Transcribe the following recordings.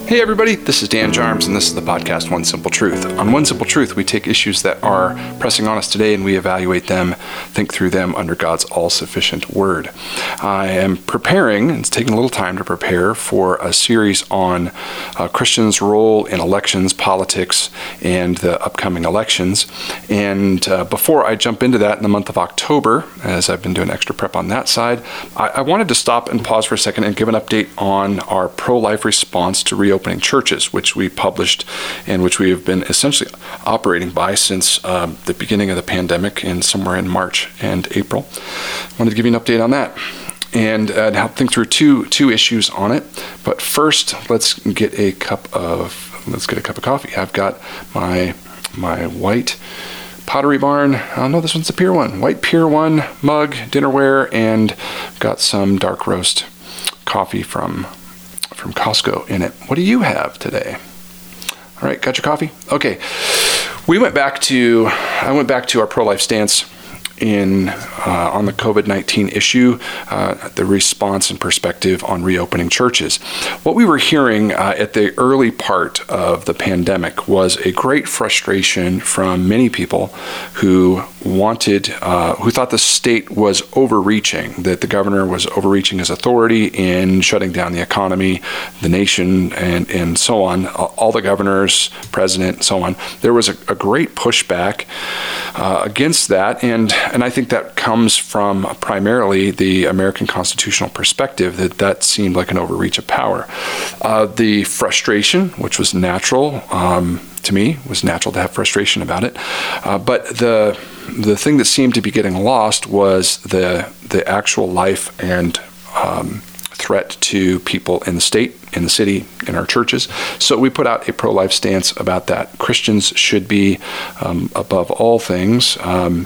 Hey everybody, this is Dan Jarms, and this is the podcast One Simple Truth. On One Simple Truth, we take issues that are pressing on us today and we evaluate them, think through them under God's all-sufficient word. I am preparing, it's taking a little time to prepare, for a series on Christians' role in elections, politics, and the upcoming elections. And before I jump into that in the month of October, as I've been doing extra prep on that side, I wanted to stop and pause for a second and give an update on our pro-life response to reopening churches, which we published and which we have been essentially operating by since the beginning of the pandemic and somewhere in March and April. I wanted to give you an update on that and help think through two issues on it. But first, let's get a cup of coffee. I've got my white Pottery Barn, oh no, this one's the Pier 1, white Pier 1 mug, dinnerware, and got some dark roast coffee from Costco in it. What do you have today? All right, got your coffee? Okay. I went back to our pro-life stance on the COVID-19 issue, the response and perspective on reopening churches. What we were hearing at the early part of the pandemic was a great frustration from many people who thought the state was overreaching, that the governor was overreaching his authority in shutting down the economy, the nation, and so on, all the governors, president, and so on. There was a great pushback against that, and I think that comes from primarily the American constitutional perspective that seemed like an overreach of power. The frustration, which was natural to me, was natural to have frustration about it. But the thing that seemed to be getting lost was the actual life and threat to people in the state, in the city, in our churches. So we put out a pro-life stance about that. Christians should be, above all things,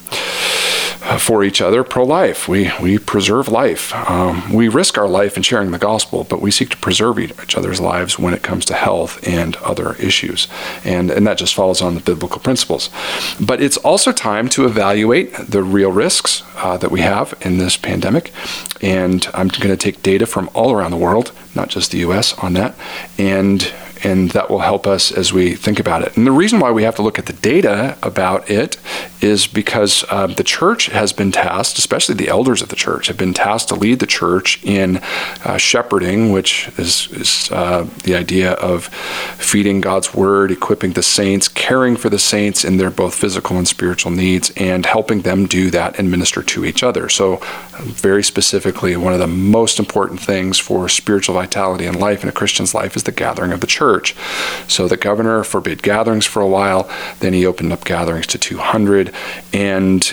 for each other, pro-life. We preserve life. We risk our life in sharing the gospel, but we seek to preserve each other's lives when it comes to health and other issues. And that just follows on the biblical principles. But it's also time to evaluate the real risks that we have in this pandemic. And I'm going to take data from all around the world, not just the U.S., on that, and that will help us as we think about it. And the reason why we have to look at the data about it is because the church has been tasked, especially the elders of the church, have been tasked to lead the church in shepherding, which is the idea of feeding God's word, equipping the saints, caring for the saints in their both physical and spiritual needs, and helping them do that and minister to each other. So very specifically, one of the most important things for spiritual vitality in life, in a Christian's life, is the gathering of the church. So the governor forbid gatherings for a while, then he opened up gatherings to 200, and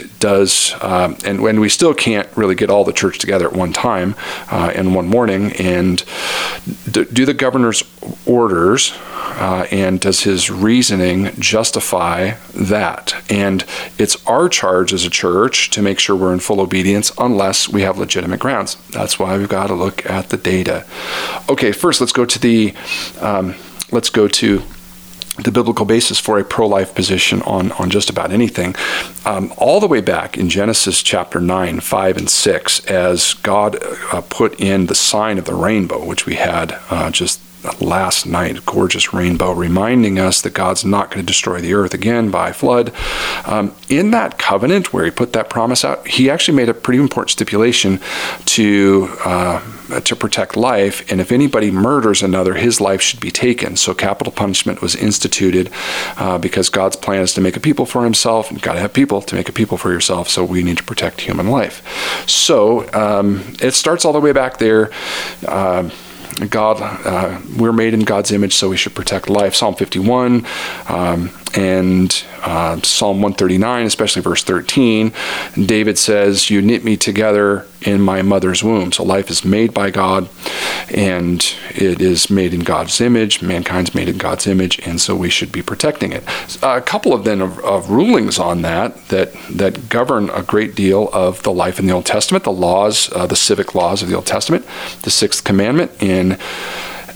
when we still can't really get all the church together at one time in one morning, and do the governor's orders and does his reasoning justify that? And it's our charge as a church to make sure we're in full obedience unless we have legitimate grounds. That's why we've got to look at the data. Okay, first let's go to the biblical basis for a pro-life position on just about anything. All the way back in Genesis chapter 9, 5, and 6, as God put in the sign of the rainbow, which we had just last night, gorgeous rainbow, reminding us that God's not going to destroy the earth again by flood. In that covenant where he put that promise out, he actually made a pretty important stipulation to protect life, and if anybody murders another, his life should be taken. So capital punishment was instituted because God's plan is to make a people for himself, and you've got to have people to make a people for yourself, so we need to protect human life. So it starts all the way back there. We're made in God's image, so we should protect life. Psalm 51 and Psalm 139, especially verse 13, David says, "You knit me together in my mother's womb." So life is made by God, and it is made in God's image. Mankind's made in God's image, and so we should be protecting it. A couple of rulings on that govern a great deal of the life in the Old Testament, the laws, the civic laws of the Old Testament, the sixth commandment in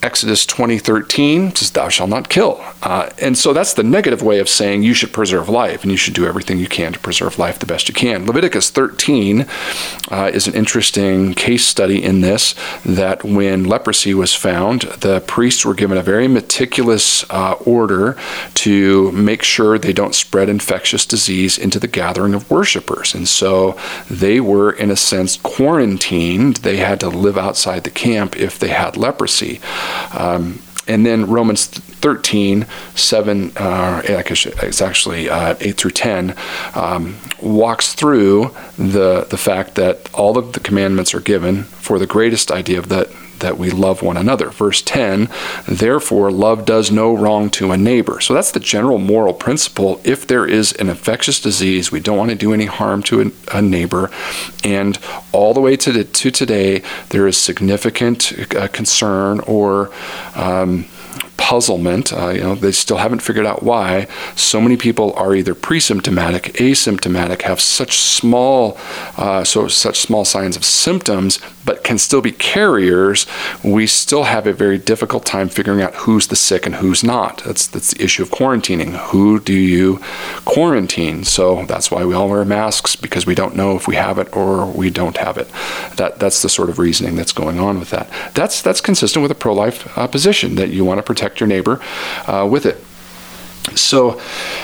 Exodus 20:13 says, "Thou shalt not kill." And so that's the negative way of saying you should preserve life, and you should do everything you can to preserve life the best you can. Leviticus 13 is an interesting case study in this, that when leprosy was found, the priests were given a very meticulous order to make sure they don't spread infectious disease into the gathering of worshipers. And so they were, in a sense, quarantined. They had to live outside the camp if they had leprosy. And then Romans 13:7, it's actually 8 through 10, walks through the fact that all of the commandments are given for the greatest idea of that we love one another. Verse 10, "Therefore love does no wrong to a neighbor." So that's the general moral principle. If there is an infectious disease, we don't want to do any harm to a neighbor. And all the way to today, there is significant concern or puzzlement. They still haven't figured out why so many people are either pre-symptomatic, asymptomatic, have such small signs of symptoms, but can still be carriers. We still have a very difficult time figuring out who's the sick and who's not. That's the issue of quarantining. Who do you quarantine? So that's why we all wear masks, because we don't know if we have it or we don't have it. That's the sort of reasoning that's going on with that. That's consistent with a pro-life position, that you want to protect your neighbor with it. So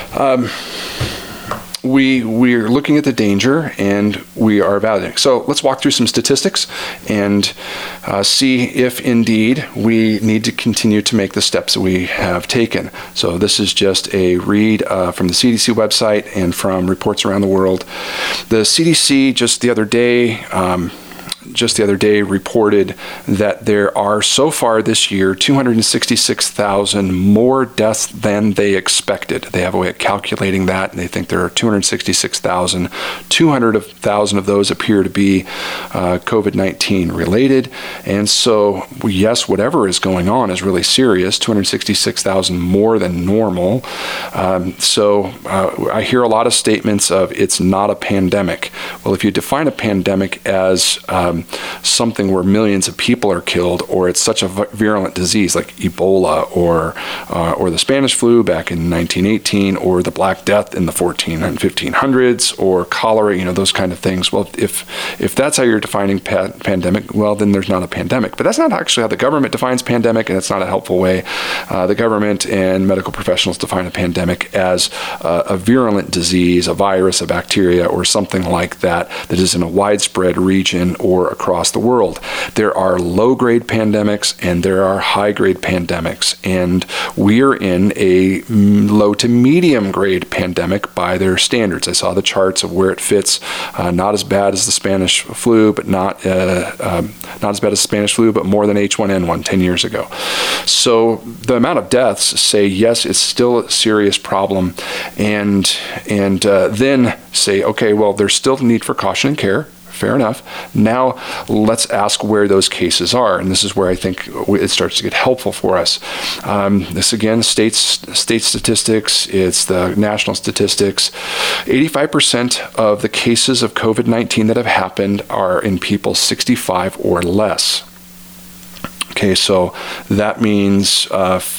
we're looking at the danger, and we are evaluating. So let's walk through some statistics and see if indeed we need to continue to make the steps that we have taken. So this is just a read from the CDC website and from reports around the world. The CDC just the other day reported that there are so far this year 266,000 more deaths than they expected. They have a way of calculating that, and they think there are 266,000. 200,000 of those appear to be COVID-19 related. And so, yes, whatever is going on is really serious. 266,000 more than normal. So I hear a lot of statements of it's not a pandemic. Well, if you define a pandemic as something where millions of people are killed, or it's such a virulent disease like Ebola or the Spanish flu back in 1918, or the Black Death in the 1400s and 1500s, or cholera, those kind of things. Well, if that's how you're defining pandemic, well, then there's not a pandemic. But that's not actually how the government defines pandemic, and it's not a helpful way. The government and medical professionals define a pandemic as a virulent disease, a virus, a bacteria, or something like that is in a widespread region or across the world. There are low-grade pandemics and there are high-grade pandemics, and we are in a low to medium-grade pandemic by their standards. I saw the charts of where it fits. Not as bad as the Spanish flu, but not as bad as Spanish flu, but more than H1N1 10 years ago. So the amount of deaths say yes, it's still a serious problem, and then say, okay, well, there's still the need for caution and care. Fair enough. Now let's ask where those cases are, and this is where I think it starts to get helpful for us. This again, state statistics. It's the national statistics. 85% of the cases of COVID-19 that have happened are in people 65 or less. Okay, so that means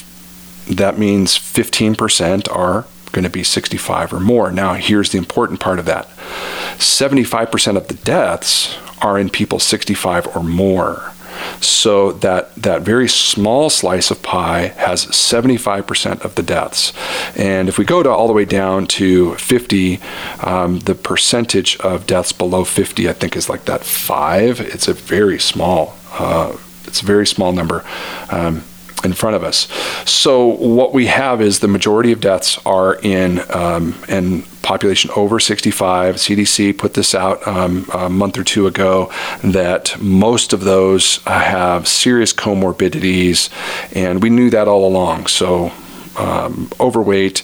15% are going to be 65 or more. Now, here's the important part of that. 75% of the deaths are in people 65 or more. So that very small slice of pie has 75% of the deaths. And if we go all the way down to 50, the percentage of deaths below 50, I think, is like that 5. It's a very small number. In front of us. So what we have is the majority of deaths are in population over 65. CDC put this out a month or two ago, that most of those have serious comorbidities, and we knew that all along. So overweight,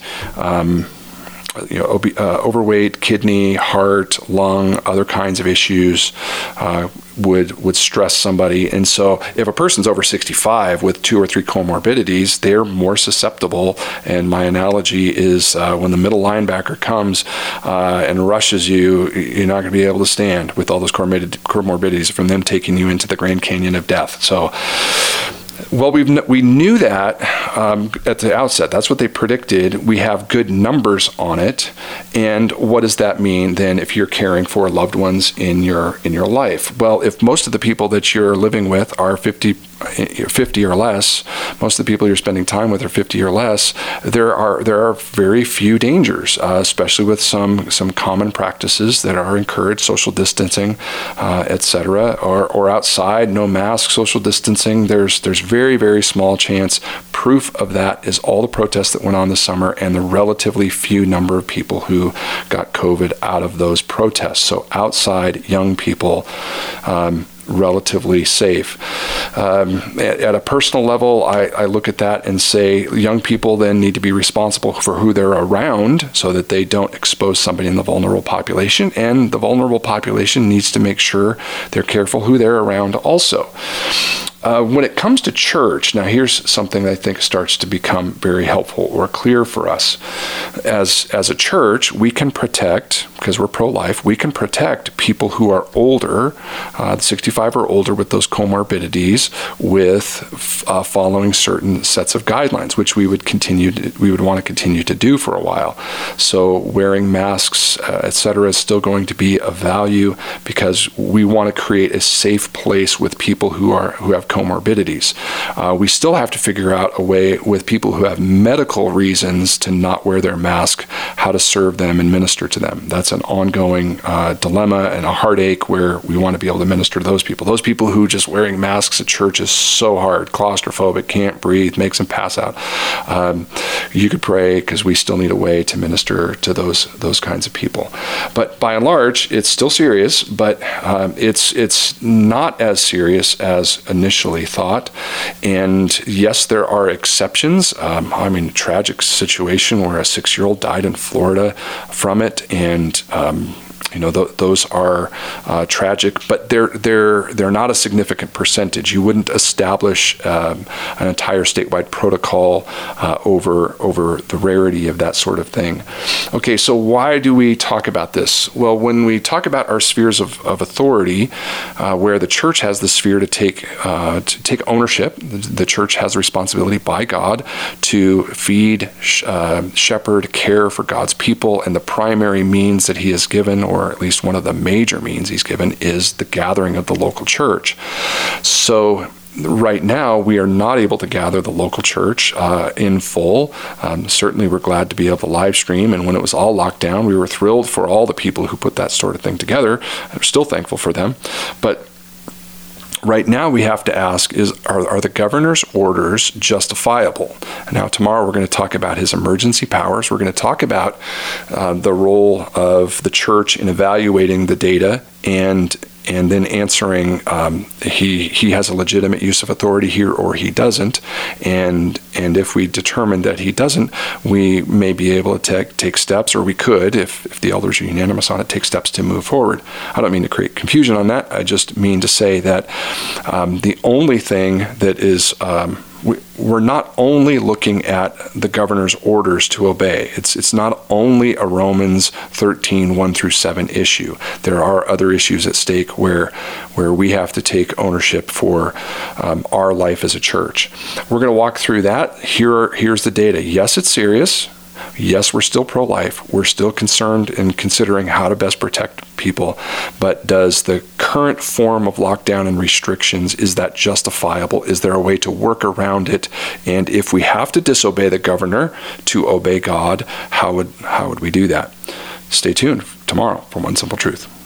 overweight, kidney, heart, lung, other kinds of issues would stress somebody. And so if a person's over 65 with 2 or 3 comorbidities, they're more susceptible. And my analogy is when the middle linebacker comes and rushes you, you're not going to be able to stand with all those comorbidities from them taking you into the Grand Canyon of death. So Well, we knew that at the outset. That's what they predicted. We have good numbers on it. And what does that mean then if you're caring for loved ones in your life? Well, if most of the people that you're living with are 50 or less, most of the people you're spending time with are 50 or less, there are very few dangers, especially with some common practices that are encouraged, social distancing, etc., or outside, no mask, social distancing. There's very, very small chance. Proof of that is all the protests that went on this summer and the relatively few number of people who got COVID out of those protests. So outside, young people, relatively safe. At a personal level, I look at that and say young people then need to be responsible for who they're around so that they don't expose somebody in the vulnerable population, and the vulnerable population needs to make sure they're careful who they're around also. When it comes to church, now here's something that I think starts to become very helpful or clear for us. As a church, we can protect, because we're pro-life, we can protect people who are older, 65 or older with those comorbidities, with following certain sets of guidelines, which we would want to continue to do for a while. So wearing masks, etc., is still going to be of value because we want to create a safe place with people who have comorbidities. We still have to figure out a way with people who have medical reasons to not wear their mask, how to serve them and minister to them. That's an ongoing dilemma and a heartache where we want to be able to minister to those people. Those people who just wearing masks at church is so hard, claustrophobic, can't breathe, makes them pass out. You could pray because we still need a way to minister to those kinds of people. But by and large, it's still serious, but it's not as serious as initially thought. And yes, there are exceptions. A tragic situation where a 6-year-old died in Florida from it, and those are tragic, but they're not a significant percentage. You wouldn't establish an entire statewide protocol over the rarity of that sort of thing. Okay, so why do we talk about this? Well, when we talk about our spheres of authority, where the church has the sphere to take ownership, the church has a responsibility by God to feed, shepherd, care for God's people, and the primary means that He has given, or at least one of the major means He's given, is the gathering of the local church. So right now, we are not able to gather the local church in full. Certainly, we're glad to be able to live stream, and when it was all locked down, we were thrilled for all the people who put that sort of thing together. I'm still thankful for them. But right now, we have to ask, are the governor's orders justifiable? Now, tomorrow we're going to talk about his emergency powers. We're going to talk about the role of the church in evaluating the data and then answering he has a legitimate use of authority here or he doesn't. And if we determine that he doesn't, we may be able to take steps, or we could, if the elders are unanimous on it, take steps to move forward. I don't mean to create confusion on that. I just mean to say that the only thing that is we're not only looking at the governor's orders to obey. It's not only a Romans 13, 1-7 issue. There are other issues at stake where we have to take ownership for our life as a church. We're going to walk through that. Here's the data. Yes, it's serious. Yes, we're still pro-life. We're still concerned in considering how to best protect people. But does the current form of lockdown and restrictions, is that justifiable? Is there a way to work around it? And if we have to disobey the governor to obey God, how would we do that? Stay tuned tomorrow for One Simple Truth.